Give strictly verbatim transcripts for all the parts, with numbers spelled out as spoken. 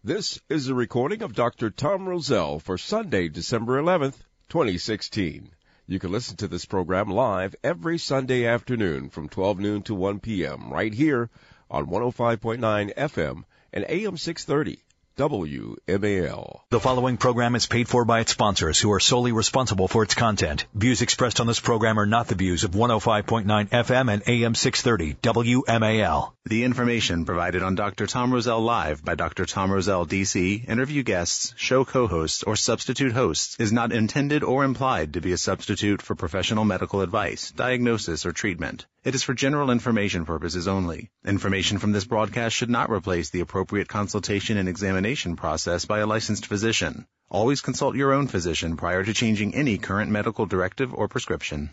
This is a recording of Doctor Tom Rosell for Sunday, December eleventh, twenty sixteen. You can listen to this program live every Sunday afternoon from twelve noon to one p.m. right here on one oh five point nine F M and A M six thirty. W M A L. The following program is paid for by its sponsors, who are solely responsible for its content. Views expressed on this program are not the views of one oh five point nine F M and A M six thirty W M A L. The information provided on Doctor Tom Rosell Live by Doctor Tom Rosell, D C, interview guests, show co-hosts, or substitute hosts is not intended or implied to be a substitute for professional medical advice, diagnosis, or treatment. It is for general information purposes only. Information from this broadcast should not replace the appropriate consultation and examination process by a licensed physician. Always consult your own physician prior to changing any current medical directive or prescription.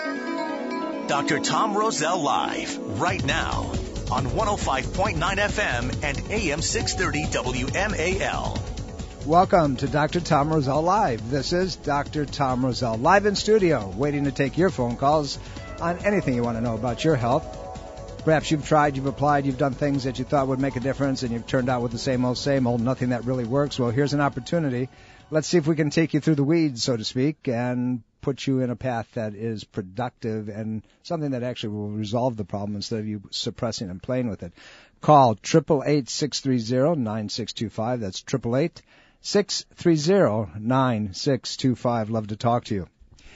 Doctor Tom Rosell Live, right now, on one oh five point nine F M and A M six thirty W M A L. Welcome to Doctor Tom Rosell Live. This is Doctor Tom Rosell, live in studio, waiting to take your phone calls on anything you want to know about your health. Perhaps you've tried, you've applied, you've done things that you thought would make a difference, and you've turned out with the same old, same old, nothing that really works. Well, here's an opportunity. Let's see if we can take you through the weeds, so to speak, and put you in a path that is productive and something that actually will resolve the problem instead of you suppressing and playing with it. Call eight eight eight, six three zero, nine six two five. That's eight eight eight, six three zero, nine six two five. Love to talk to you.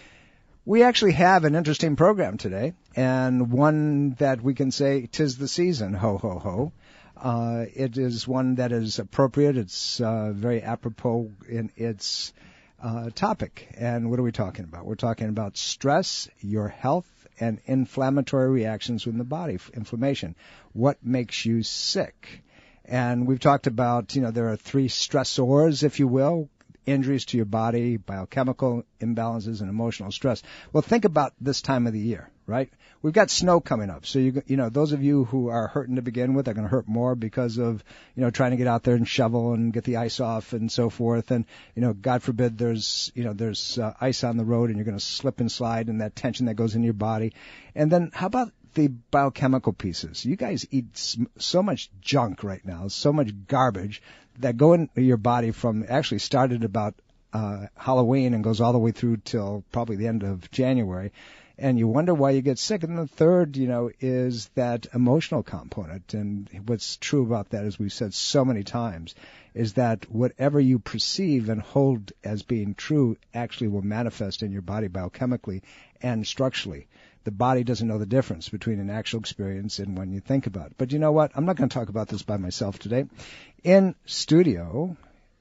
We actually have an interesting program today, and one that we can say, 'tis the season, ho, ho, ho. Uh, it is one that is appropriate. It's uh, very apropos in its uh, topic. And what are we talking about? We're talking about stress, your health, and inflammatory reactions in the body, inflammation. What makes you sick? And we've talked about, you know, there are three stressors, if you will, injuries to your body, biochemical imbalances, and emotional stress. Well, think about this time of the year, right? We've got snow coming up. So, you you know, those of you who are hurting to begin with are going to hurt more because of, you know, trying to get out there and shovel and get the ice off and so forth. And, you know, God forbid there's, you know, there's uh, ice on the road and you're going to slip and slide and that tension that goes into your body. And then how about the biochemical pieces? You guys eat so much junk right now, so much garbage that go into your body from actually started about uh, Halloween and goes all the way through till probably the end of January. And you wonder why you get sick. And the third, you know, is that emotional component. And what's true about that, as we've said so many times, is that whatever you perceive and hold as being true actually will manifest in your body biochemically and structurally. The body doesn't know the difference between an actual experience and when you think about it. But you know what? I'm not going to talk about this by myself today. In studio,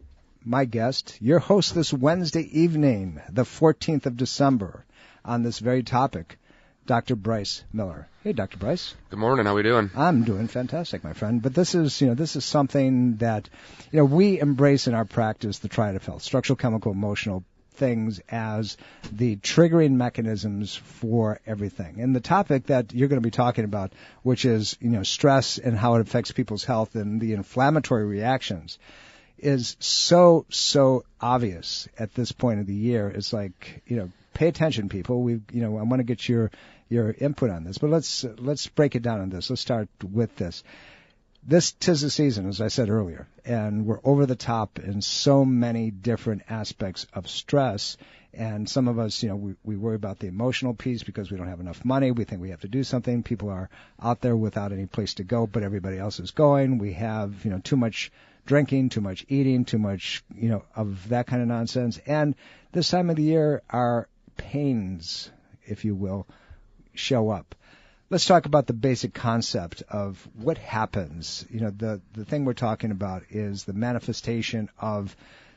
my guest, your host this Wednesday evening, the fourteenth of December, on this very topic, Doctor Bryce Miller. Hey, Doctor Bryce. Good morning. How are we doing? I'm doing fantastic, my friend. But this is, you know, this is something that, you know, we embrace in our practice, the triad of health, structural, chemical, emotional things as the triggering mechanisms for everything. And the topic that you're going to be talking about, which is, you know, stress and how it affects people's health and the inflammatory reactions, is so, so obvious at this point of the year. It's like, you know, pay attention, people. We, you know, I want to get your your input on this, but let's uh, let's break it down on this. Let's start with this. This 'tis the season, as I said earlier, and we're over the top in so many different aspects of stress. And some of us, you know, we, we worry about the emotional piece because we don't have enough money. We think we have to do something. People are out there without any place to go, but everybody else is going. We have, you know, too much drinking, too much eating, too much, you know, of that kind of nonsense. And this time of the year, our pains, if you will, show up. Let's talk about the basic concept of what happens. You know, the, the thing we're talking about is the manifestation of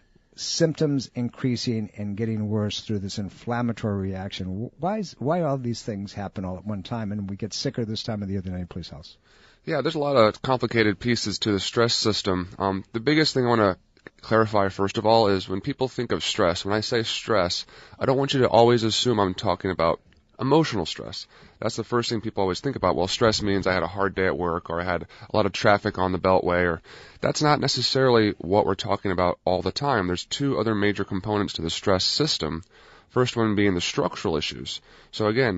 symptoms increasing and getting worse through this inflammatory reaction. Why is, why all these things happen all at one time and we get sicker this time of the year than any place else? Yeah, there's a lot of complicated pieces to the stress system. Um, the biggest thing I want to clarify, first of all, is when people think of stress, when I say stress, I don't want you to always assume I'm talking about emotional stress. That's the first thing people always think about. Well, stress means I had a hard day at work, or I had a lot of traffic on the Beltway, or that's not necessarily what we're talking about all the time. There's two other major components to the stress system. First one being the structural issues. So again,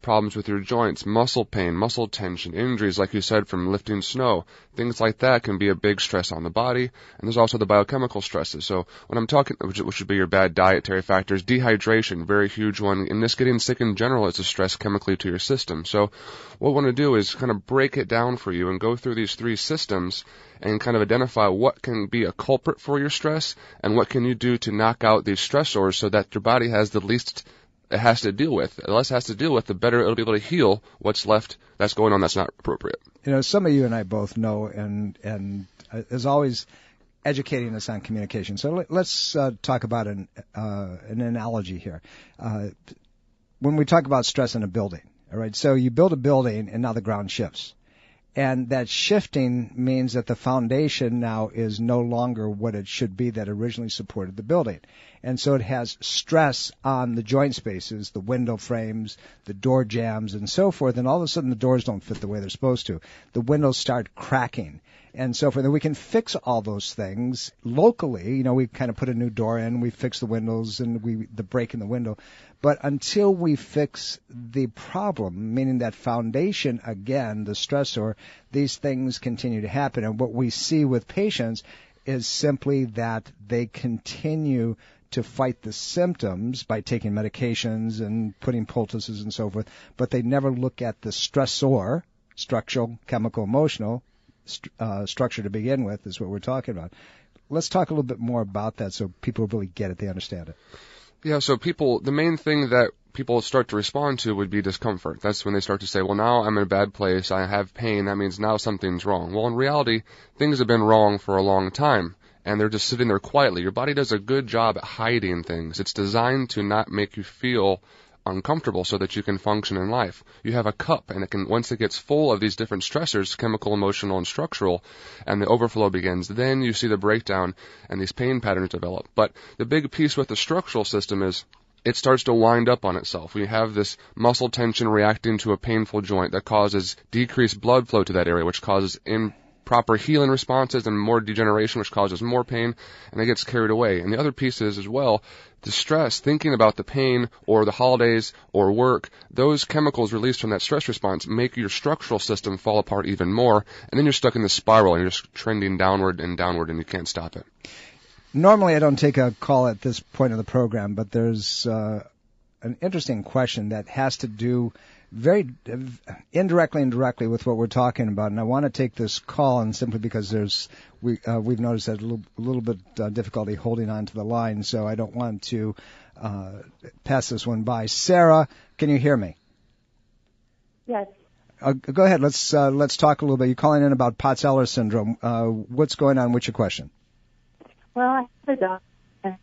problems with your joints, muscle pain, muscle tension, injuries, like you said, from lifting snow. Things like that can be a big stress on the body. And there's also the biochemical stresses. So when I'm talking, which, which would be your bad dietary factors, dehydration, very huge one. And this getting sick in general is a stress chemically to your system. So what we want to do is kind of break it down for you and go through these three systems and kind of identify what can be a culprit for your stress and what can you do to knock out these stressors so that your body has the least it has to deal with. The less it has to deal with, the better it'll be able to heal what's left that's going on that's not appropriate. You know, some of you and I both know, and and uh, as always, educating us on communication. So let, let's uh, talk about an uh, an analogy here. Uh, when we talk about stress in a building, all right, so you build a building and now the ground shifts. And that shifting means that the foundation now is no longer what it should be that originally supported the building. And so it has stress on the joint spaces, the window frames, the door jambs, and so forth. And all of a sudden the doors don't fit the way they're supposed to. The windows start cracking and so forth. And we can fix all those things locally. You know, we kind of put a new door in, we fix the windows and we the break in the window. But until we fix the problem, meaning that foundation, again, the stressor, these things continue to happen. And what we see with patients is simply that they continue to fight the symptoms by taking medications and putting poultices and so forth, but they never look at the stressor, structural, chemical, emotional, st- uh, structure to begin with is what we're talking about. Let's talk a little bit more about that so people really get it, they understand it. Yeah, so people, the main thing that people start to respond to would be discomfort. That's when they start to say, well, now I'm in a bad place, I have pain, that means now something's wrong. Well, in reality, things have been wrong for a long time, and they're just sitting there quietly. Your body does a good job at hiding things. It's designed to not make you feel uncomfortable so that you can function in life. You have a cup, and it can, once it gets full of these different stressors, chemical, emotional, and structural, and the overflow begins, then you see the breakdown and these pain patterns develop. But the big piece with the structural system is it starts to wind up on itself. We have this muscle tension reacting to a painful joint that causes decreased blood flow to that area, which causes improper healing responses and more degeneration, which causes more pain, and it gets carried away. And the other piece is as well, the stress, thinking about the pain or the holidays or work, those chemicals released from that stress response make your structural system fall apart even more, and then you're stuck in this spiral and you're just trending downward and downward and you can't stop it. Normally I don't take a call at this point of the program, but there's uh, an interesting question that has to do very indirectly and directly with what we're talking about, and I want to take this call, and simply because there's we uh, we've noticed that a little, a little bit uh, difficulty holding on to the line, so I don't want to uh, pass this one by. Sarah, can you hear me? Yes. Uh, go ahead. Let's uh, let's talk a little bit. You're calling in about Potts-Eller syndrome. Uh, what's going on? What's your question? Well, I have a doctor.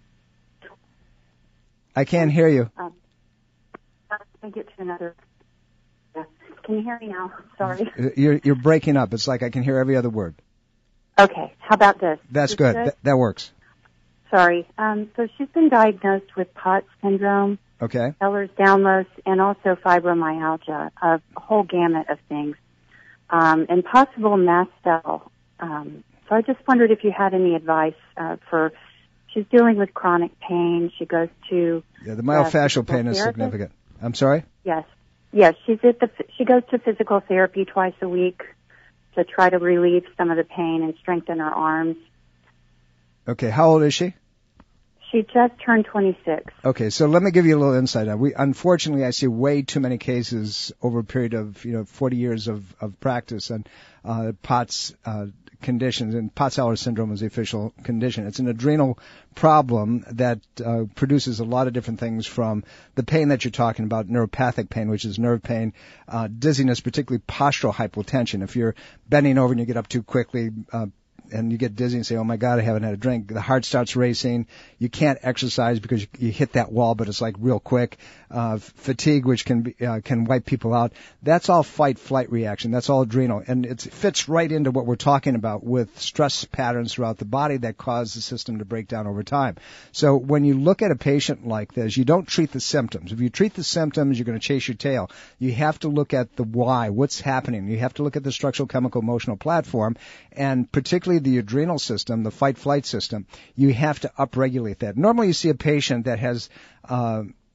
I can't hear you. Um, let me get to another. Can you hear me now? Sorry. You're you're breaking up. It's like I can hear every other word. Okay. How about this? That's good. good? Th- that works. Sorry. Um, so she's been diagnosed with Potts syndrome, okay, Ehlers-Danlos, and also fibromyalgia, a whole gamut of things, um, and possible mast cell. Um, so I just wondered if you had any advice uh, for. She's dealing with chronic pain. She goes to yeah. The myofascial uh, pain is therapist. significant. I'm sorry. Yes. Yes, she's at the, she goes to physical therapy twice a week to try to relieve some of the pain and strengthen her arms. Okay, how old is she? She just turned twenty-six. Okay, so let me give you a little insight. We unfortunately I see way too many cases over a period of you know forty years of, of practice on uh, Potts uh, conditions, and Potts-Eller syndrome is the official condition. It's an adrenal problem that uh, produces a lot of different things, from the pain that you're talking about, neuropathic pain, which is nerve pain, uh, dizziness, particularly postural hypotension. If you're bending over and you get up too quickly, uh, and you get dizzy and say, oh my God, I haven't had a drink. The heart starts racing. You can't exercise because you, you hit that wall, but it's like real quick. Uh, fatigue, which can be, uh, can wipe people out. That's all fight-flight reaction. That's all adrenal. And it fits right into what we're talking about with stress patterns throughout the body that cause the system to break down over time. So when you look at a patient like this, you don't treat the symptoms. If you treat the symptoms, you're going to chase your tail. You have to look at the why, what's happening. You have to look at the structural, chemical, emotional platform, and particularly the adrenal system, the fight-flight system. You have to upregulate that. Normally you see a patient that has uh,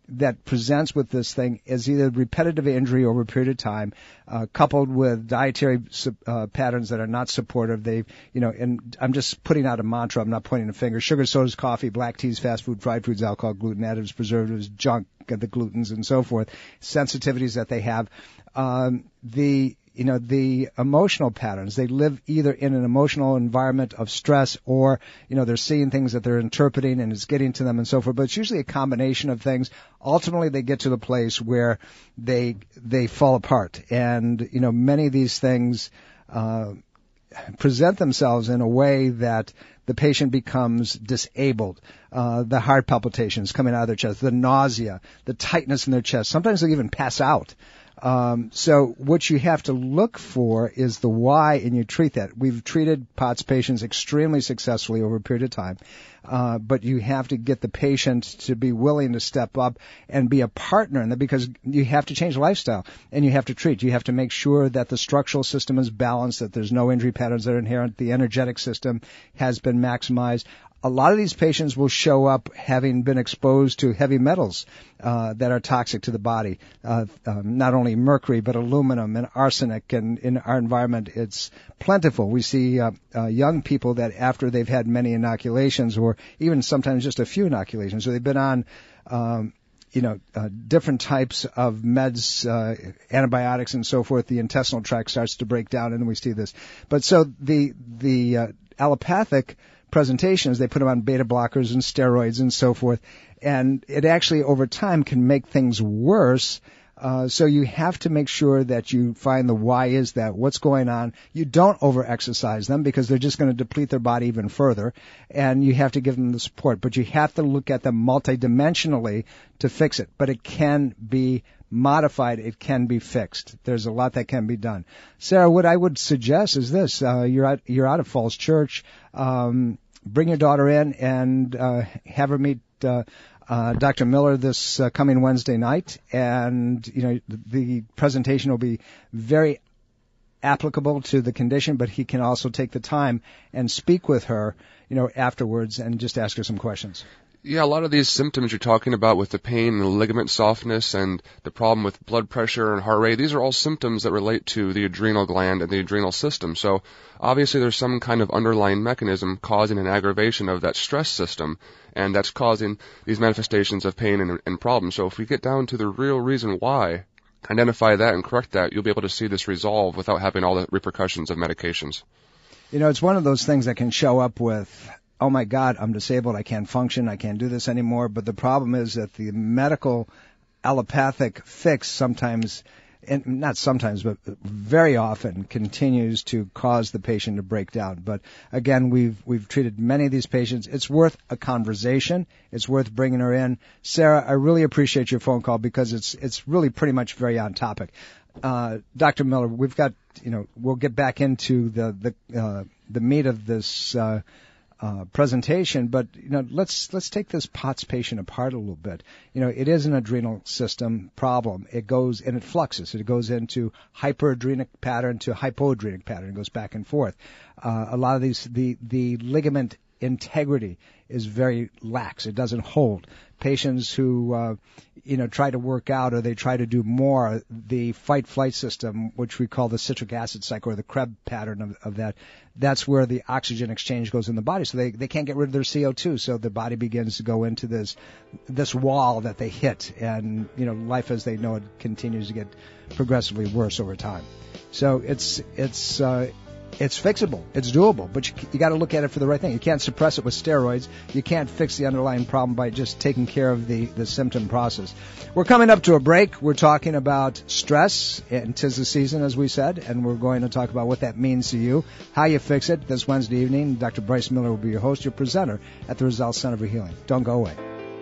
that presents with this thing is either repetitive injury over a period of time, uh, coupled with dietary uh, patterns that are not supportive. They, you know, and I'm just putting out a mantra. I'm not pointing a finger. Sugar, sodas, coffee, black teas, fast food, fried foods, alcohol, gluten, additives, preservatives, junk, the glutens, and so forth. Sensitivities that they have. Um, the You know, the emotional patterns, they live either in an emotional environment of stress or, you know, they're seeing things that they're interpreting and it's getting to them and so forth. But it's usually a combination of things. Ultimately, they get to the place where they, they fall apart. And, you know, many of these things, uh, present themselves in a way that the patient becomes disabled. Uh, the heart palpitations coming out of their chest, the nausea, the tightness in their chest. Sometimes they even pass out. Um, so what you have to look for is the why, and you treat that. We've treated P O T S patients extremely successfully over a period of time, uh, but you have to get the patient to be willing to step up and be a partner in that, because you have to change lifestyle and you have to treat. You have to make sure that the structural system is balanced, that there's no injury patterns that are inherent, the energetic system has been maximized. A lot of these patients will show up having been exposed to heavy metals uh, that are toxic to the body, uh, um, not only mercury, but aluminum and arsenic. And in our environment, it's plentiful. We see uh, uh, young people that after they've had many inoculations, or even sometimes just a few inoculations, so they've been on um, you know, uh, different types of meds, uh, antibiotics and so forth, the intestinal tract starts to break down, and we see this. But so the the uh, allopathic presentations, they put them on beta blockers and steroids and so forth, and it actually over time can make things worse. Uh, so you have to make sure that you find the why is that, what's going on. You don't over-exercise them because they're just going to deplete their body even further, and you have to give them the support. But you have to look at them multidimensionally to fix it. But it can be modified. It can be fixed. There's a lot that can be done. Sarah, what I would suggest is this. Uh, you're out, you're out of Falls Church. Um, bring your daughter in and uh, have her meet uh, Uh, Doctor Miller this uh, coming Wednesday night, and you know the, the presentation will be very applicable to the condition, but he can also take the time and speak with her, you know, afterwards and just ask her some questions. Yeah, a lot of these symptoms you're talking about with the pain and the ligament softness and the problem with blood pressure and heart rate, these are all symptoms that relate to the adrenal gland and the adrenal system. So obviously there's some kind of underlying mechanism causing an aggravation of that stress system, and that's causing these manifestations of pain and, and problems. So if we get down to the real reason why, identify that and correct that, you'll be able to see this resolve without having all the repercussions of medications. You know, it's one of those things that can show up with, oh my God, I'm disabled, I can't function, I can't do this anymore. But the problem is that the medical allopathic fix sometimes, and not sometimes, but very often continues to cause the patient to break down. But again, we've we've treated many of these patients. It's worth a conversation. It's worth bringing her in. Sarah, I really appreciate your phone call because it's it's really pretty much very on topic. Uh, Doctor Miller, we've got, you know, we'll get back into the the uh, the meat of this Uh, Uh, presentation, but you know, let's let's take this P O T S patient apart a little bit. You know, it is an adrenal system problem. It goes and it fluxes. It goes into hyperadrenic pattern to hypoadrenic pattern. It goes back and forth. Uh, a lot of these, the the ligament integrity is very lax. It doesn't hold. Patients who, uh, you know, try to work out or they try to do more, the fight-flight system, which we call the citric acid cycle or the Krebs pattern of, of that, that's where the oxygen exchange goes in the body. So they, they can't get rid of their C O two. So the body begins to go into this, this wall that they hit. And, you know, life as they know it continues to get progressively worse over time. So it's, it's, uh, It's fixable. It's doable, but you, you got to look at it for the right thing. You can't suppress it with steroids. You can't fix the underlying problem by just taking care of the, the symptom process. We're coming up to a break. We're talking about stress, and 'tis the season, as we said, and we're going to talk about what that means to you, how you fix it. This Wednesday evening, Doctor Bryce Miller will be your host, your presenter at the Results Center for Healing. Don't go away.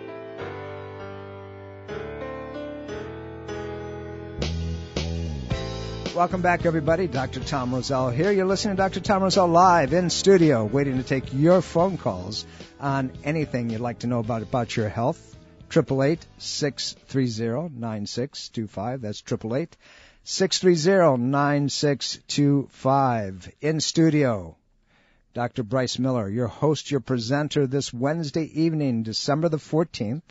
Welcome back, everybody. Doctor Tom Rosell here. You're listening to Doctor Tom Rosell live in studio, waiting to take your phone calls on anything you'd like to know about about your health. eight eight eight, six three zero, nine six two five. That's eight eight eight, six three zero, nine six two five. In studio, Doctor Bryce Miller, your host, your presenter this Wednesday evening, December the fourteenth,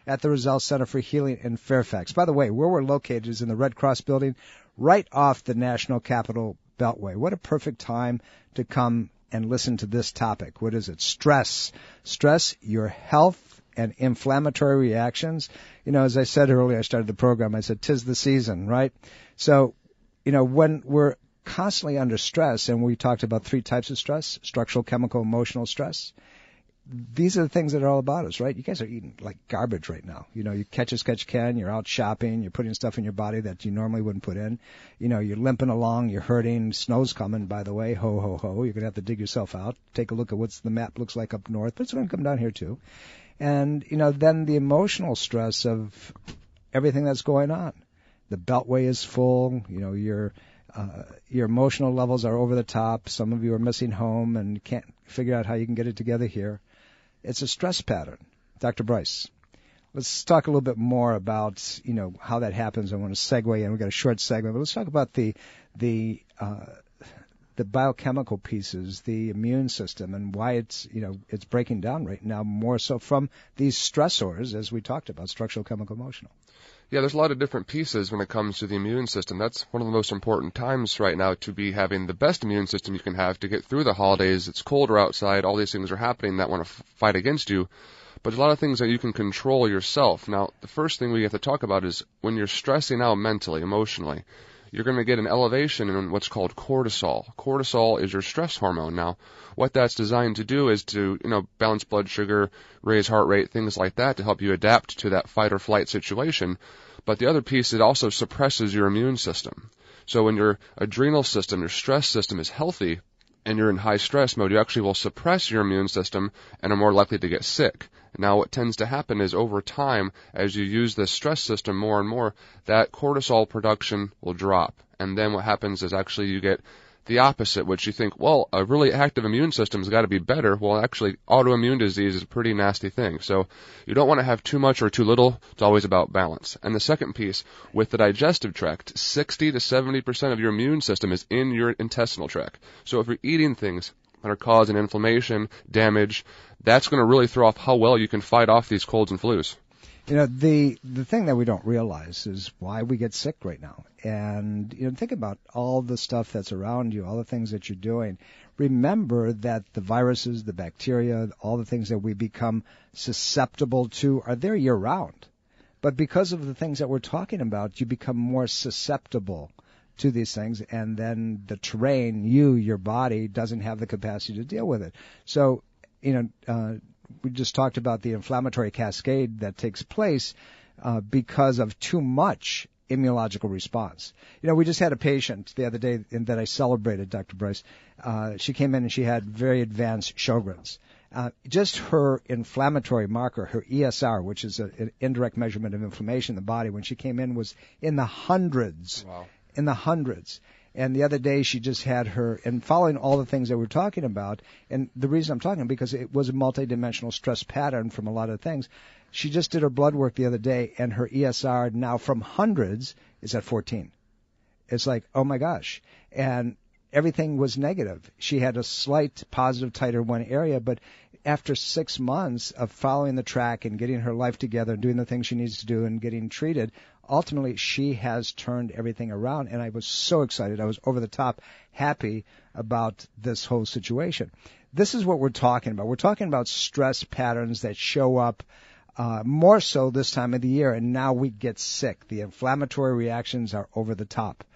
at the Roselle Center for Healing in Fairfax. By the way, where we're located is in the Red Cross building, right off the National Capital Beltway. What a perfect time to come and listen to this topic. What is it? Stress. Stress, your health and inflammatory reactions. You know, as I said earlier, I started the program, I said, 'tis the season, right? So, you know, when we're constantly under stress, and we talked about three types of stress, structural, chemical, emotional stress, these are the things that are all about us, right? You guys are eating like garbage right now. You know, you catch as catch can, you're out shopping, you're putting stuff in your body that you normally wouldn't put in. You know, you're limping along, you're hurting, snow's coming, by the way, ho, ho, ho. You're going to have to dig yourself out. Take a look at what the map looks like up north, but it's going to come down here too. And, you know, then the emotional stress of everything that's going on. The beltway is full, you know, your uh, your emotional levels are over the top. Some of you are missing home and can't figure out how you can get it together here. It's a stress pattern. Doctor Bryce, let's talk a little bit more about, you know, how that happens. I want to segue in. We've got a short segment, but let's talk about the the uh, the biochemical pieces, the immune system, and why it's, you know, it's breaking down right now more so from these stressors, as we talked about, structural, chemical, emotional. Yeah, there's a lot of different pieces when it comes to the immune system. That's one of the most important times right now to be having the best immune system you can have to get through the holidays. It's colder outside. All these things are happening that want to f- fight against you. But there's a lot of things that you can control yourself. Now, the first thing we have to talk about is when you're stressing out mentally, emotionally, you're going to get an elevation in what's called cortisol. Cortisol is your stress hormone. Now, what that's designed to do is to, you know, balance blood sugar, raise heart rate, things like that to help you adapt to that fight or flight situation. But the other piece, it also suppresses your immune system. So when your adrenal system, your stress system is healthy and you're in high stress mode, you actually will suppress your immune system and are more likely to get sick. Now, what tends to happen is over time, as you use this stress system more and more, that cortisol production will drop. And then what happens is actually you get the opposite, which you think, well, a really active immune system's got to be better. Well, actually, autoimmune disease is a pretty nasty thing. So you don't want to have too much or too little. It's always about balance. And the second piece, with the digestive tract, sixty to seventy percent of your immune system is in your intestinal tract. So if you're eating things that are causing inflammation, damage, that's going to really throw off how well you can fight off these colds and flus. You know, the the thing that we don't realize is why we get sick right now. And, you know, think about all the stuff that's around you, all the things that you're doing. Remember that the viruses, the bacteria, all the things that we become susceptible to are there year-round. But because of the things that we're talking about, you become more susceptible to these things, and then the terrain, you, your body, doesn't have the capacity to deal with it. So, you know, uh, we just talked about the inflammatory cascade that takes place uh, because of too much immunological response. You know, we just had a patient the other day that I celebrated, Doctor Bryce. Uh, she came in and she had very advanced Sjogren's. Uh, just her inflammatory marker, her E S R, which is a, an indirect measurement of inflammation in the body, when she came in was in the hundreds. Wow. In the hundreds. And the other day she just had her, and following all the things that we're talking about, and the reason I'm talking because it was a multidimensional stress pattern from a lot of things. She just did her blood work the other day, and her E S R now from hundreds is at fourteen. It's like, oh my gosh. And everything was negative. She had a slight positive titer in one area, but after six months of following the track and getting her life together and doing the things she needs to do and getting treated, ultimately she has turned everything around. And I was so excited. I was over the top happy about this whole situation. This is what we're talking about. We're talking about stress patterns that show up uh, more so this time of the year, and now we get sick. The inflammatory reactions are over the top.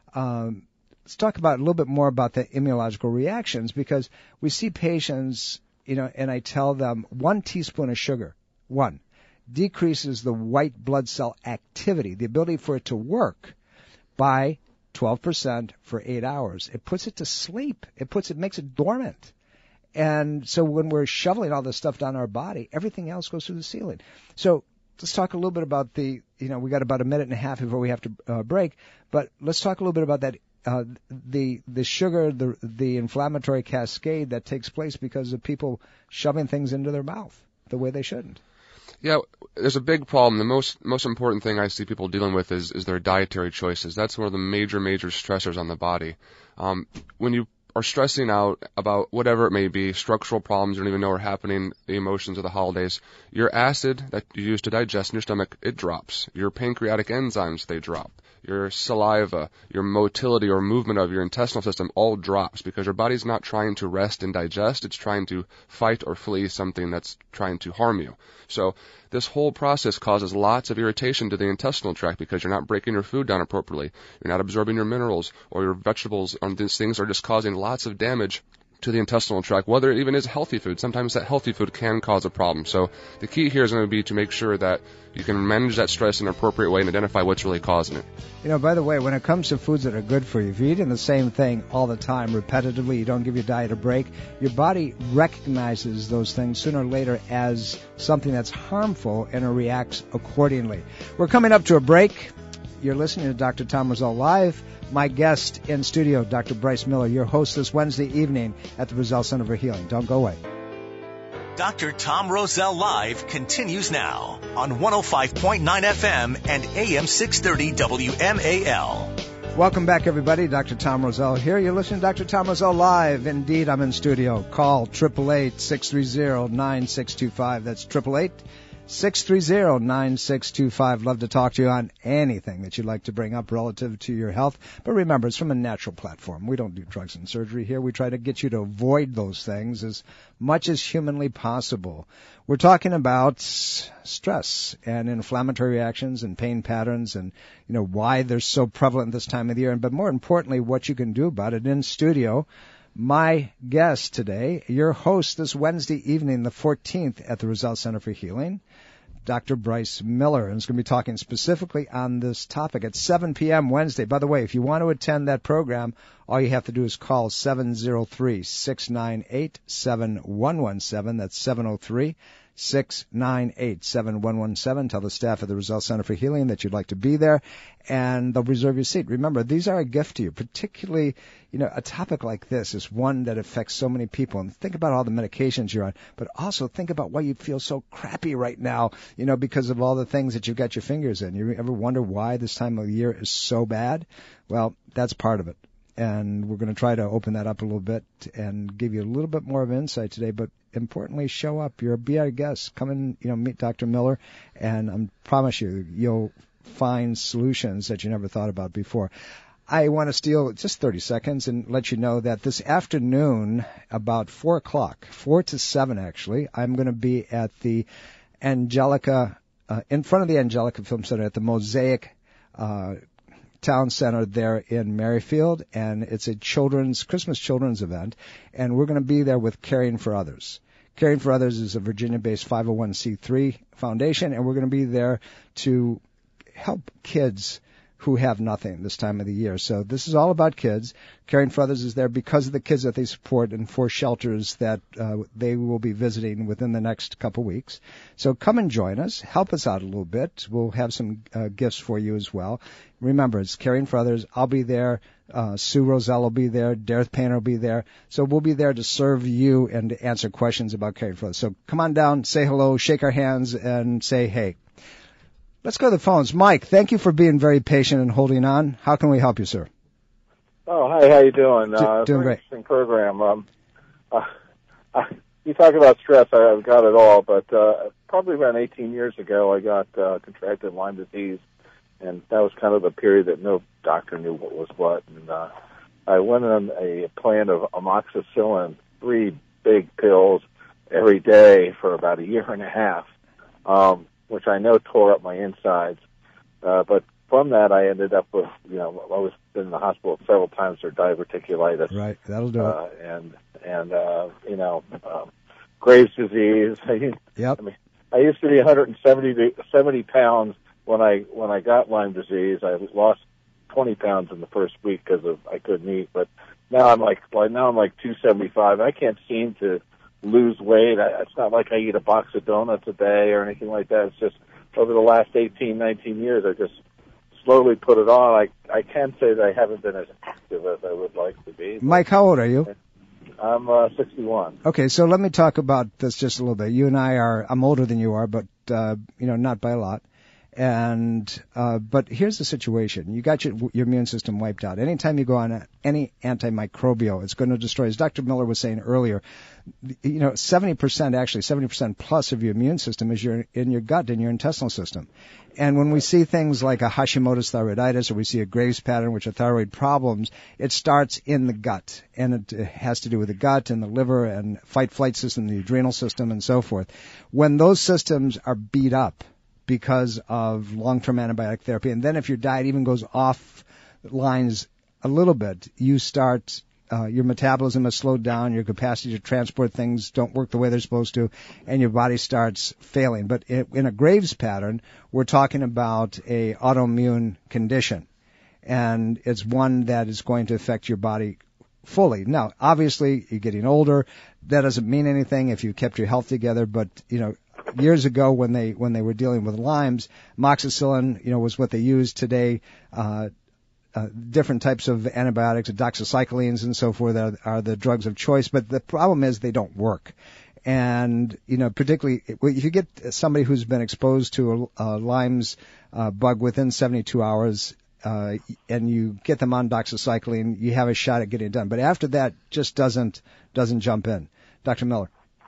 Um, let's talk about a little bit more about the immunological reactions, because we see patients, you know, and I tell them one teaspoon of sugar, one, decreases the white blood cell activity, the ability for it to work, by twelve percent for eight hours. It puts it to sleep. It puts it makes it dormant. And so when we're shoveling all this stuff down our body, everything else goes through the ceiling. So let's talk a little bit about the, you know, we got about a minute and a half before we have to uh, break, but let's talk a little bit about that, uh, the the sugar, the the inflammatory cascade that takes place because of people shoving things into their mouth the way they shouldn't. Yeah, there's a big problem. The most most important thing I see people dealing with is, is their dietary choices. That's one of the major, major stressors on the body. Um, when you are stressing out about whatever it may be, structural problems you don't even know are happening, the emotions of the holidays, your acid that you use to digest in your stomach, it drops. Your pancreatic enzymes, they drop. Your saliva, your motility or movement of your intestinal system all drops because your body's not trying to rest and digest. It's trying to fight or flee something that's trying to harm you. So this whole process causes lots of irritation to the intestinal tract because you're not breaking your food down appropriately. You're not absorbing your minerals or your vegetables, and these things are just causing lots of damage to the intestinal tract, whether it even is healthy food. Sometimes that healthy food can cause a problem. So the key here is going to be to make sure that you can manage that stress in an appropriate way and identify what's really causing it. You know, by the way, when it comes to foods that are good for you, if you're eating the same thing all the time, repetitively, you don't give your diet a break, your body recognizes those things sooner or later as something that's harmful and it reacts accordingly. We're coming up to a break. You're listening to Doctor Tom Rosell Live. My guest in studio, Doctor Bryce Miller, your host this Wednesday evening at the Rosell Center for Healing. Don't go away. Doctor Tom Rosell Live continues now on one oh five point nine F M and A M six thirty W M A L. Welcome back, everybody. Doctor Tom Rosell here. You're listening to Doctor Tom Rosell Live. Indeed, I'm in studio. Call eight eight eight, six three zero, nine six two five. That's eight eight eight, six three zero, nine six two five. Love to talk to you on anything that you'd like to bring up relative to your health. But remember, it's from a natural platform. We don't do drugs and surgery here. We try to get you to avoid those things as much as humanly possible. We're talking about stress and inflammatory reactions and pain patterns and, you know, why they're so prevalent this time of the year. But more importantly, what you can do about it. In studio, my guest today, your host this Wednesday evening, the fourteenth, at the Rosell Center for Healing, Doctor Bryce Miller, and is going to be talking specifically on this topic at seven p.m. Wednesday. By the way, if you want to attend that program, all you have to do is call seven oh three, six nine eight, seven one one seven. That's seven oh three, six nine eight, seven one one seven. Tell the staff at the Rosell Center for Healing that you'd like to be there, and they'll reserve your seat. Remember, these are a gift to you, particularly, you know, a topic like this is one that affects so many people. And think about all the medications you're on, but also think about why you feel so crappy right now, you know, because of all the things that you've got your fingers in. You ever wonder why this time of the year is so bad? Well, that's part of it. And we're going to try to open that up a little bit and give you a little bit more of insight today, but importantly, show up. You're a be our guest. Come and, you know, meet Doctor Miller, and I promise you, you'll find solutions that you never thought about before. I want to steal just thirty seconds and let you know that this afternoon, about four o'clock, four to seven actually, I'm going to be at the Angelica, uh, in front of the Angelica Film Center at the Mosaic uh Town Center there in Merrifield, and it's a children's Christmas children's event, and we're going to be there with Caring for Others. Caring for Others is a Virginia-based five oh one c three foundation, and we're going to be there to help kids who have nothing this time of the year. So this is all about kids. Caring for Others is there because of the kids that they support and for shelters that uh, they will be visiting within the next couple weeks. So come and join us. Help us out a little bit. We'll have some uh, gifts for you as well. Remember, it's Caring for Others. I'll be there. Uh, Sue Rosell will be there. Dareth Painter will be there. So we'll be there to serve you and to answer questions about Caring for Others. So come on down, say hello, shake our hands, and say hey. Let's go to the phones. Mike, thank you for being very patient and holding on. How can we help you, sir? Oh, hi. How you doing? Do, uh, doing great. Interesting program. Um, uh, uh, you talk about stress. I, I've got it all, but uh, probably around eighteen years ago, I got uh, contracted Lyme disease, and that was kind of the period that no doctor knew what was what. And uh, I went on a plan of amoxicillin, three big pills every day for about a year and a half. Um, which I know tore up my insides. Uh, but from that, I ended up with, you know, I was in the hospital several times for diverticulitis. Right, that'll do uh, it. And, and uh, you know, um, Graves' disease. Yep. I mean, I used to be one hundred seventy pounds when I when I got Lyme disease. I lost twenty pounds in the first week because of I couldn't eat. But now I'm like, now I'm like two seventy-five. I can't seem to lose weight. I, it's not like I eat a box of donuts a day or anything like that. It's just over the last eighteen, nineteen years, I just slowly put it on. I I can say that I haven't been as active as I would like to be. Mike, how old are you? I'm uh, sixty-one. Okay, so let me talk about this just a little bit. You and I are, I'm older than you are, but, uh, you know, not by a lot. And uh, but here's the situation: you got your, your immune system wiped out. Anytime you go on any antimicrobial, it's going to destroy. As Doctor Miller was saying earlier, you know, seventy percent, actually seventy percent plus of your immune system is your in your gut, in your intestinal system. And when we see things like a Hashimoto's thyroiditis, or we see a Graves pattern, which are thyroid problems, it starts in the gut, and it has to do with the gut and the liver and fight-flight system, the adrenal system, and so forth. When those systems are beat up because of long-term antibiotic therapy, and then if your diet even goes off lines a little bit, you start, uh, your metabolism has slowed down, your capacity to transport things don't work the way they're supposed to, and your body starts failing. But in a Graves pattern, we're talking about a autoimmune condition, and it's one that is going to affect your body fully. Now, obviously, you're getting older. That doesn't mean anything if you kept your health together, but, you know, years ago when they when they were dealing with Lyme's, amoxicillin, you know, was what they used. Today, uh, uh, different types of antibiotics, doxycyclines and so forth are, are the drugs of choice. But the problem is they don't work. And, you know, particularly if you get somebody who's been exposed to a, a Lyme's uh, bug within seventy-two hours, uh, and you get them on doxycycline, you have a shot at getting it done. But after that, just doesn't doesn't jump in. Doctor Miller.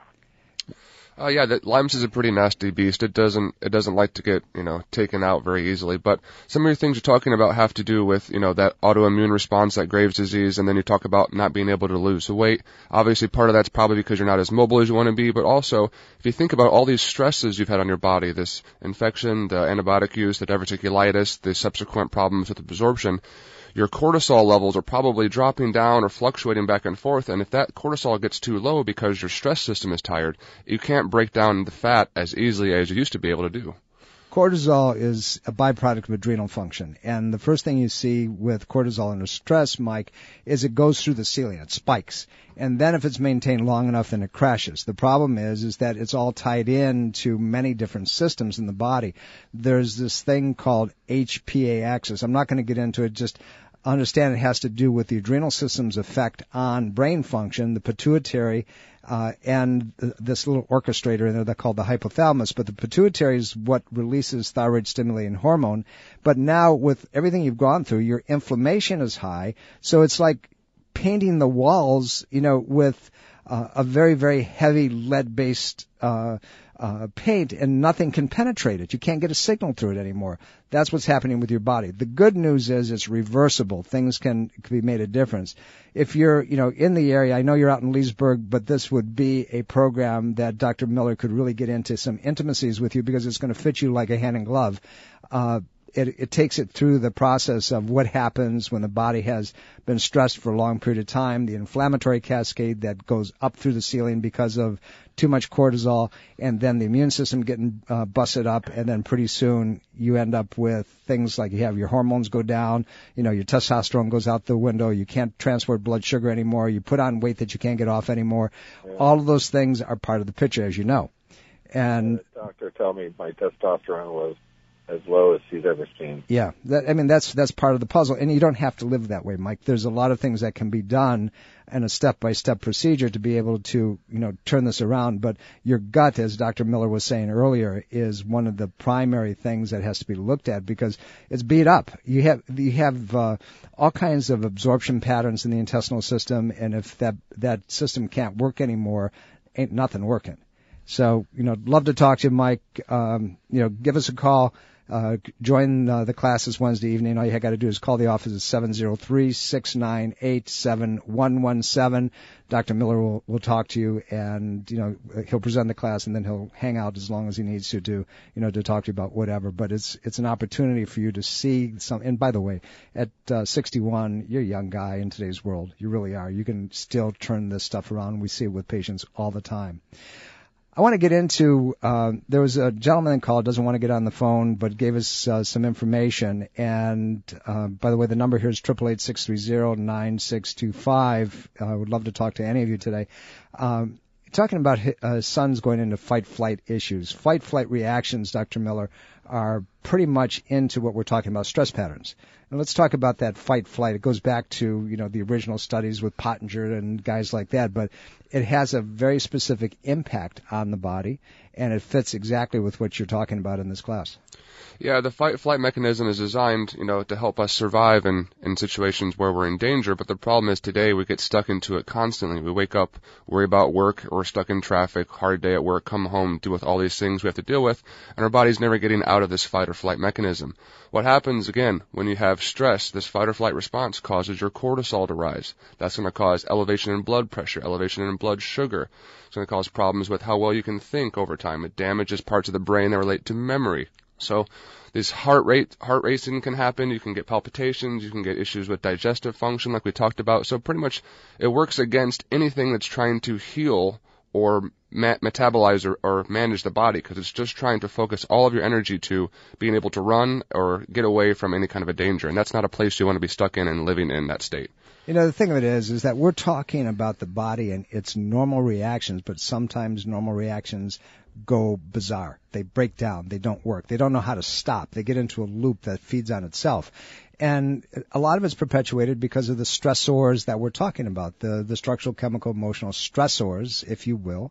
Uh, yeah, that Lyme's is a pretty nasty beast. It doesn't, it doesn't like to get, you know, taken out very easily. But some of your things you're talking about have to do with, you know, that autoimmune response, that Graves' disease, and then you talk about not being able to lose weight. Obviously, part of that's probably because you're not as mobile as you want to be, but also, if you think about all these stresses you've had on your body, this infection, the antibiotic use, the diverticulitis, the subsequent problems with absorption, your cortisol levels are probably dropping down or fluctuating back and forth, and if that cortisol gets too low because your stress system is tired, you can't break down the fat as easily as you used to be able to do. Cortisol is a byproduct of adrenal function, and the first thing you see with cortisol under stress, Mike, is it goes through the ceiling, it spikes, and then if it's maintained long enough, then it crashes. The problem is, is that it's all tied in to many different systems in the body. There's this thing called H P A axis. I'm not going to get into it, just understand it has to do with the adrenal system's effect on brain function, the pituitary, uh, and th- this little orchestrator in there that's called the hypothalamus. But the pituitary is what releases thyroid stimulating hormone. But now with everything you've gone through, your inflammation is high. So it's like painting the walls, you know, with uh, a very, very heavy lead-based uh Uh, paint, and nothing can penetrate it. You can't get a signal through it anymore. That's what's happening with your body. The good news is it's reversible. Things can, can be made a difference. If you're, you know, in the area, I know you're out in Leesburg, but this would be a program that Doctor Miller could really get into some intimacies with you because it's going to fit you like a hand in glove. Uh, It, it takes it through the process of what happens when the body has been stressed for a long period of time, the inflammatory cascade that goes up through the ceiling because of too much cortisol, and then the immune system getting uh, busted up, and then pretty soon you end up with things like you have your hormones go down, you know, your testosterone goes out the window, you can't transport blood sugar anymore, you put on weight that you can't get off anymore. Yeah. All of those things are part of the picture, as you know. And the doctor told me my testosterone was as low as he's ever seen. Yeah, that, I mean, that's that's part of the puzzle, and you don't have to live that way, Mike. There's a lot of things that can be done in a step-by-step procedure to be able to, you know, turn this around, but your gut, as Doctor Miller was saying earlier, is one of the primary things that has to be looked at because it's beat up. You have you have uh, all kinds of absorption patterns in the intestinal system, and if that that system can't work anymore, ain't nothing working. So, you know, love to talk to you, Mike. Um, you know, give us a call. Uh, join uh, the classes Wednesday evening. All you got to do is call the office at seven zero three, six nine eight, seven one one seven. Doctor Miller will, will talk to you, and, you know, he'll present the class, and then he'll hang out as long as he needs to, to, you know, to talk to you about whatever. But it's it's an opportunity for you to see some. And by the way, at uh, sixty-one, you're a young guy in today's world. You really are. You can still turn this stuff around. We see it with patients all the time. I want to get into, uh, there was a gentleman that called, doesn't want to get on the phone, but gave us uh, some information. And, uh, by the way, the number here is eight eight eight, six three zero, nine six two five. I would love to talk to any of you today. Um, talking about his uh, son's going into fight-flight issues. Fight-flight reactions, Doctor Miller, are pretty much into what we're talking about, stress patterns. And let's talk about that fight flight. It goes back to, you know, the original studies with Pottinger and guys like that, but it has a very specific impact on the body, and it fits exactly with what you're talking about in this class. Yeah, the fight-flight mechanism is designed, you know, to help us survive in, in situations where we're in danger, but the problem is today we get stuck into it constantly. We wake up, worry about work, or we're stuck in traffic, hard day at work, come home, deal with all these things we have to deal with, and our body's never getting out of this fight-or-flight mechanism. What happens, again, when you have stress, this fight-or-flight response causes your cortisol to rise. That's going to cause elevation in blood pressure, elevation in blood sugar. It's going to cause problems with how well you can think over time. It damages parts of the brain that relate to memory. So this heart rate, heart racing can happen. You can get palpitations. You can get issues with digestive function like we talked about. So pretty much it works against anything that's trying to heal or ma- metabolize or, or manage the body, because it's just trying to focus all of your energy to being able to run or get away from any kind of a danger. And that's not a place you want to be stuck in and living in that state. You know, the thing of it is, is that we're talking about the body and its normal reactions, but sometimes normal reactions go bizarre. They break down. They don't work. They don't know how to stop. They get into a loop that feeds on itself. And a lot of it's perpetuated because of the stressors that we're talking about, the, the structural, chemical, emotional stressors, if you will.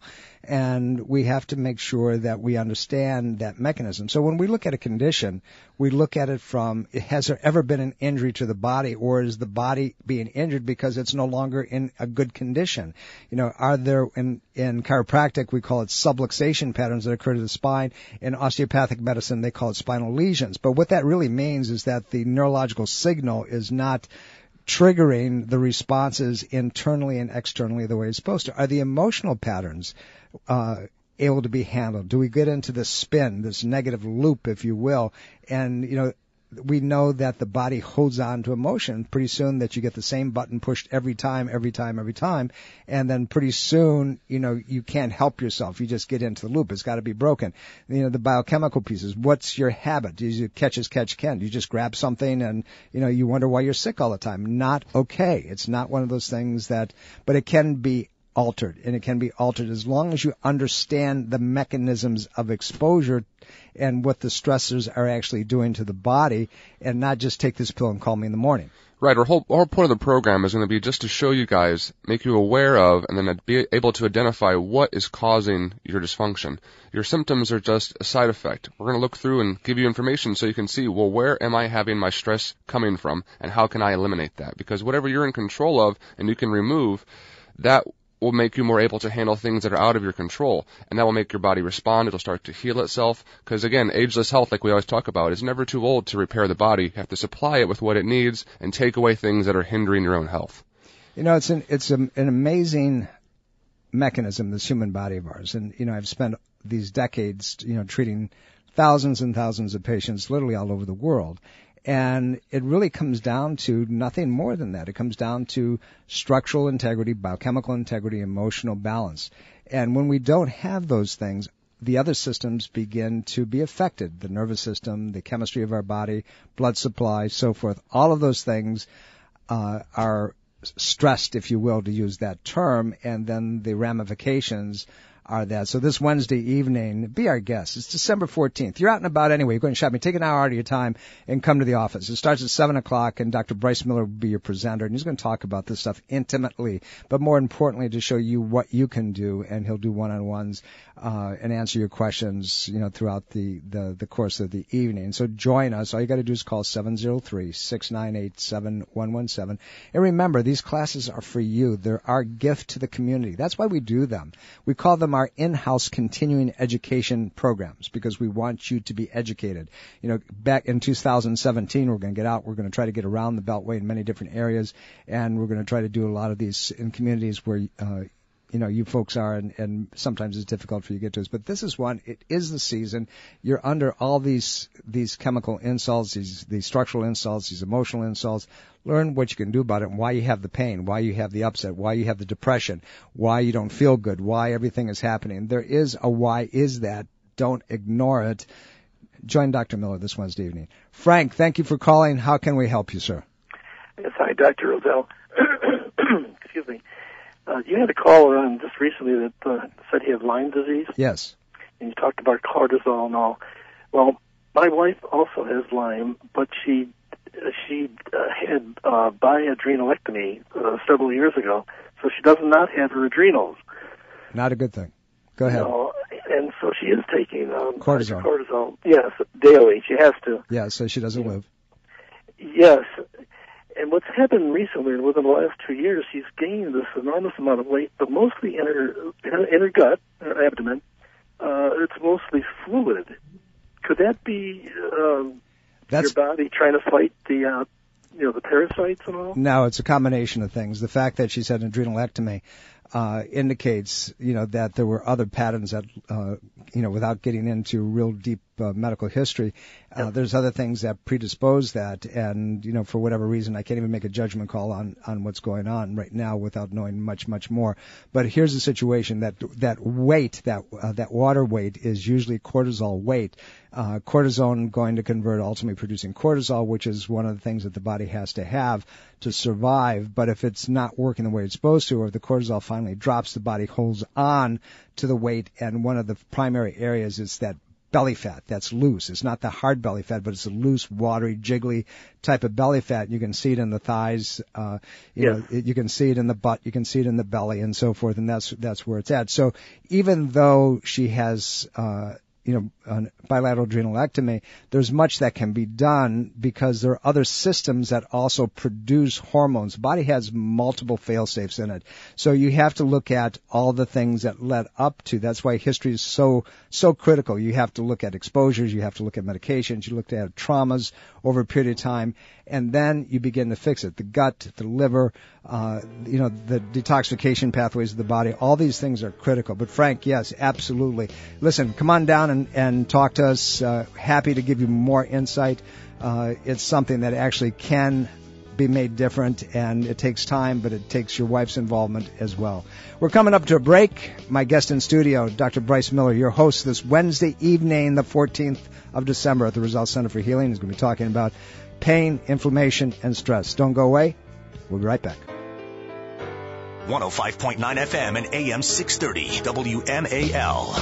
And we have to make sure that we understand that mechanism. So when we look at a condition, we look at it from, has there ever been an injury to the body, or is the body being injured because it's no longer in a good condition? You know, are there, in, in chiropractic, we call it subluxation patterns that occur to the spine. In osteopathic medicine, they call it spinal lesions. But what that really means is that the neurological signal is not triggering the responses internally and externally the way it's supposed to. Are the emotional patterns uh, able to be handled? Do we get into this spin, this negative loop, if you will? And, you know, we know that the body holds on to emotion. Pretty soon that you get the same button pushed every time, every time, every time. And then pretty soon, you know, you can't help yourself. You just get into the loop. It's got to be broken. You know, the biochemical pieces. What's your habit? Do you catch as catch can? Do you just grab something and, you know, you wonder why you're sick all the time? Not okay. It's not one of those things that, but it can be altered, and it can be altered as long as you understand the mechanisms of exposure and what the stressors are actually doing to the body, and not just take this pill and call me in the morning. Right. Our whole, our whole point of the program is going to be just to show you guys, make you aware of, and then be able to identify what is causing your dysfunction. Your symptoms are just a side effect. We're going to look through and give you information so you can see, well, where am I having my stress coming from, and how can I eliminate that? Because whatever you're in control of and you can remove, that will make you more able to handle things that are out of your control, and that will make your body respond. It'll start to heal itself, because again, ageless health, like we always talk about, is never too old to repair the body. You have to supply it with what it needs and take away things that are hindering your own health. You know, it's an it's a, an amazing mechanism, this human body of ours, and you know, I've spent these decades, you know, treating thousands and thousands of patients literally all over the world. And it really comes down to nothing more than that. It comes down to structural integrity, biochemical integrity, emotional balance. And when we don't have those things, the other systems begin to be affected. The nervous system, the chemistry of our body, blood supply, so forth. All of those things uh, are stressed, if you will, to use that term, and then the ramifications are that. So this Wednesday evening, be our guest. It's December fourteenth. You're out and about anyway. You're going to shop me. Take an hour out of your time and come to the office. It starts at seven o'clock, and Doctor Bryce Miller will be your presenter, and he's going to talk about this stuff intimately, but more importantly, to show you what you can do, and he'll do one-on-ones uh, and answer your questions, you know, throughout the, the, the course of the evening. So join us. All you got to do is call seven oh three, six nine eight, seven one one seven. And remember, these classes are for you. They're our gift to the community. That's why we do them. We call them our in-house continuing education programs, because we want you to be educated. You know, back in two thousand seventeen, we're going to get out. We're going to try to get around the Beltway in many different areas, and we're going to try to do a lot of these in communities where, uh, you know, you folks are, and, and sometimes it's difficult for you to get to us. But this is one. It is the season. You're under all these these chemical insults, these these structural insults, these emotional insults. Learn what you can do about it, and why you have the pain, why you have the upset, why you have the depression, why you don't feel good, why everything is happening. There is a why is that. Don't ignore it. Join Doctor Miller this Wednesday evening. Frank, thank you for calling. How can we help you, sir? Yes, hi, Doctor Roselle. Excuse me. Uh, you had a caller on just recently that uh, said he had Lyme disease. Yes. And you talked about cortisol and all. Well, my wife also has Lyme, but she she uh, had uh, bi-adrenalectomy uh, several years ago, so she does not have her adrenals. Not a good thing. Go ahead. You know, and so she is taking um, cortisone. Cortisone, yes, daily. She has to. Yeah, so she doesn't live. Yes. And what's happened recently, within the last two years, she's gained this enormous amount of weight, but mostly in her in her gut, her abdomen. Uh, it's mostly fluid. Could that be um, your body trying to fight the uh, you know the parasites and all? No, it's a combination of things. The fact that she's had an adrenalectomy uh, indicates, you know, that there were other patterns that, uh, you know, without getting into real deep uh, medical history, uh, there's other things that predispose that. And, you know, for whatever reason, I can't even make a judgment call on, on what's going on right now without knowing much, much more. But here's the situation that, that weight, that, uh, that water weight is usually cortisol weight. Uh, cortisone going to convert, ultimately producing cortisol, which is one of the things that the body has to have to survive. But if it's not working the way it's supposed to, or if the cortisol finally drops, the body holds on to the weight. And one of the primary areas is that belly fat that's loose. It's not the hard belly fat, but it's a loose, watery, jiggly type of belly fat. You can see it in the thighs. Uh, you yes. know, it, you can see it in the butt. You can see it in the belly, and so forth. And that's that's where it's at. So even though she has uh, you know, an bilateral adrenalectomy, there's much that can be done because there are other systems that also produce hormones. The body has multiple fail-safes in it. So you have to look at all the things that led up to. That's why history is so, so critical. You have to look at exposures. You have to look at medications. You look at traumas over a period of time. And then you begin to fix it. The gut, the liver, uh, you know, the detoxification pathways of the body, all these things are critical. But Frank, yes, absolutely. Listen, come on down and, and talk to us. Uh, happy to give you more insight. Uh, it's something that actually can be made different, and it takes time, but it takes your wife's involvement as well. We're coming up to a break. My guest in studio, Doctor Bryce Miller, your host this Wednesday evening, the fourteenth of December at the Roselle Center for Healing. He's going to be talking about pain, inflammation, and stress. Don't go away. We'll be right back. one oh five point nine F M and A M six thirty W M A L.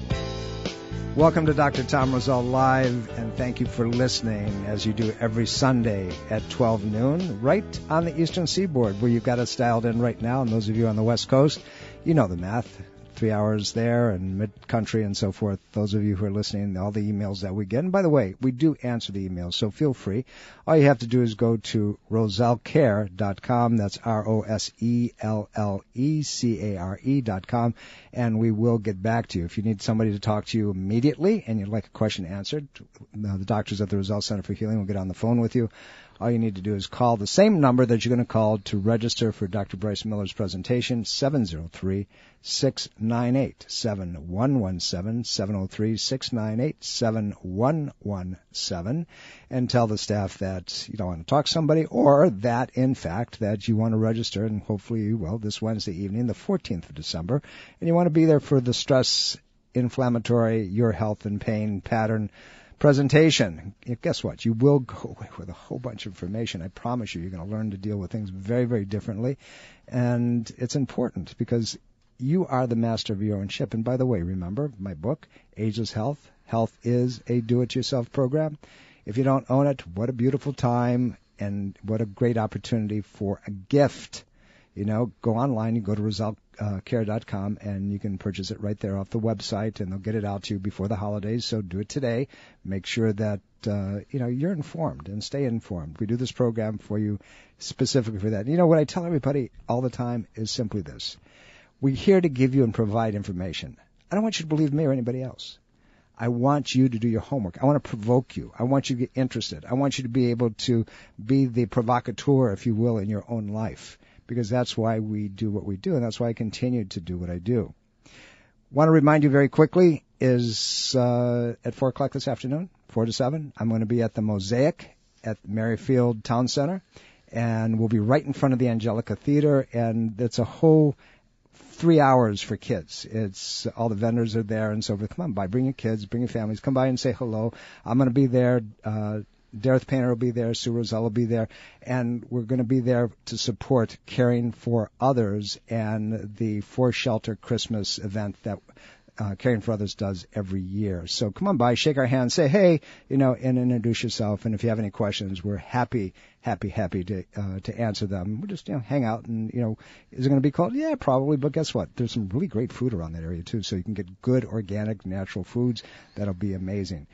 Welcome to Doctor Tom Roselle Live, and thank you for listening as you do every Sunday at twelve noon, right on the Eastern Seaboard, where you've got us dialed in right now. And those of you on the West Coast, you know the math. Three hours there and mid-country and so forth. Those of you who are listening, all the emails that we get. And by the way, we do answer the emails, so feel free. All you have to do is go to roselle care dot com. That's R O S E L L E C A R E dot com. And we will get back to you. If you need somebody to talk to you immediately and you'd like a question answered, the doctors at the Roselle Center for Healing will get on the phone with you. All you need to do is call the same number that you're going to call to register for Doctor Bryce Miller's presentation, seven oh three, six nine eight, seven one one seven, seven oh three, six nine eight, seven one one seven, and tell the staff that you don't want to talk to somebody, or that, in fact, that you want to register, and hopefully you will, this Wednesday evening, the fourteenth of December, and you want to be there for the stress, inflammatory, your health and pain pattern presentation. Guess what? You will go away with a whole bunch of information. I promise you, you're going to learn to deal with things very, very differently. And it's important because you are the master of your own ship. And by the way, remember my book, Ageless Health. Health is a do-it-yourself program. If you don't own it, what a beautiful time and what a great opportunity for a gift. You know, go online, you go to roselle care dot com, and you can purchase it right there off the website, and they'll get it out to you before the holidays. So do it today. Make sure that, uh, you know, you're informed and stay informed. We do this program for you specifically for that. You know, what I tell everybody all the time is simply this. We're here to give you and provide information. I don't want you to believe me or anybody else. I want you to do your homework. I want to provoke you. I want you to get interested. I want you to be able to be the provocateur, if you will, in your own life. Because that's why we do what we do, and that's why I continue to do what I do. Want to remind you very quickly is uh, at four o'clock this afternoon, four to seven, I'm going to be at the Mosaic at Merrifield Town Center, and we'll be right in front of the Angelica Theater, and it's a whole three hours for kids. It's all the vendors are there and so forth. Come on by, bring your kids, bring your families, come by and say hello. I'm going to be there. Uh, Dareth Painter will be there, Sue Roselle will be there, and we're going to be there to support Caring for Others and the For Shelter Christmas event that uh, Caring for Others does every year. So come on by, shake our hands, say hey, you know, and introduce yourself. And if you have any questions, we're happy, happy, happy to uh, to answer them. We'll just, you know, hang out and, you know, is it going to be cold? Yeah, probably. But guess what? There's some really great food around that area, too. So you can get good, organic, natural foods. That'll be amazing.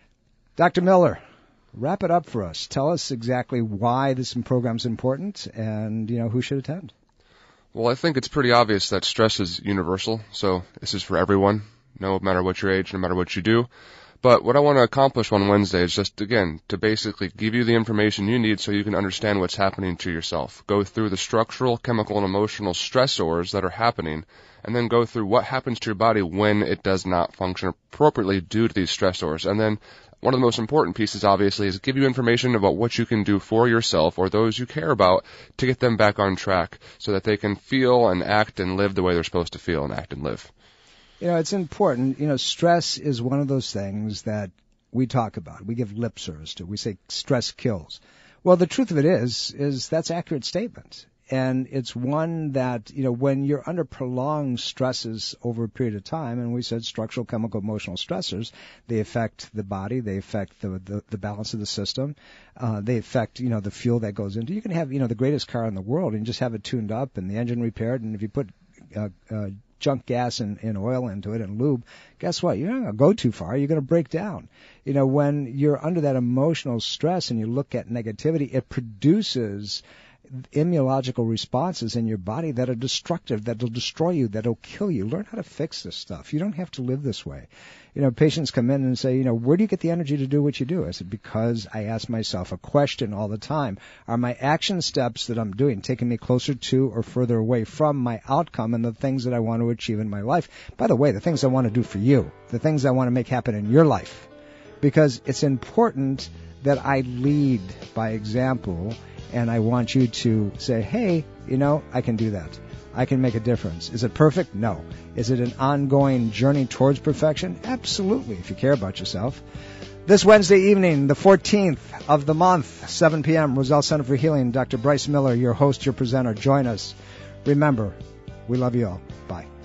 Doctor Miller, wrap it up for us. Tell us exactly why this program's important and, you know, who should attend. Well, I think it's pretty obvious that stress is universal, so this is for everyone, no matter what your age, no matter what you do. But what I want to accomplish on Wednesday is just, again, to basically give you the information you need so you can understand what's happening to yourself. Go through the structural, chemical, and emotional stressors that are happening, and then go through what happens to your body when it does not function appropriately due to these stressors. And then one of the most important pieces, obviously, is give you information about what you can do for yourself or those you care about to get them back on track so that they can feel and act and live the way they're supposed to feel and act and live. You know, it's important. You know, stress is one of those things that we talk about. We give lip service to. We say stress kills. Well, the truth of it is, is that's an accurate statement. And it's one that, you know, when you're under prolonged stresses over a period of time, and we said structural, chemical, emotional stressors, they affect the body, they affect the the, the balance of the system, uh, they affect, you know, the fuel that goes into. You can have, you know, the greatest car in the world and just have it tuned up and the engine repaired, and if you put uh, uh, junk gas and, and oil into it and lube, guess what? You're not going to go too far. You're going to break down. You know, when you're under that emotional stress and you look at negativity, it produces immunological responses in your body that are destructive, that'll destroy you, that'll kill you. Learn how to fix this stuff. You don't have to live this way. You know, patients come in and say, you know, where do you get the energy to do what you do? I said, because I ask myself a question all the time. Are my action steps that I'm doing taking me closer to or further away from my outcome and the things that I want to achieve in my life? By the way, the things I want to do for you, the things I want to make happen in your life. Because it's important that I lead by example. And I want you to say, hey, you know, I can do that. I can make a difference. Is it perfect? No. Is it an ongoing journey towards perfection? Absolutely, if you care about yourself. This Wednesday evening, the fourteenth of the month, seven p.m., Roselle Center for Healing. Doctor Bryce Miller, your host, your presenter. Join us. Remember, we love you all. Bye.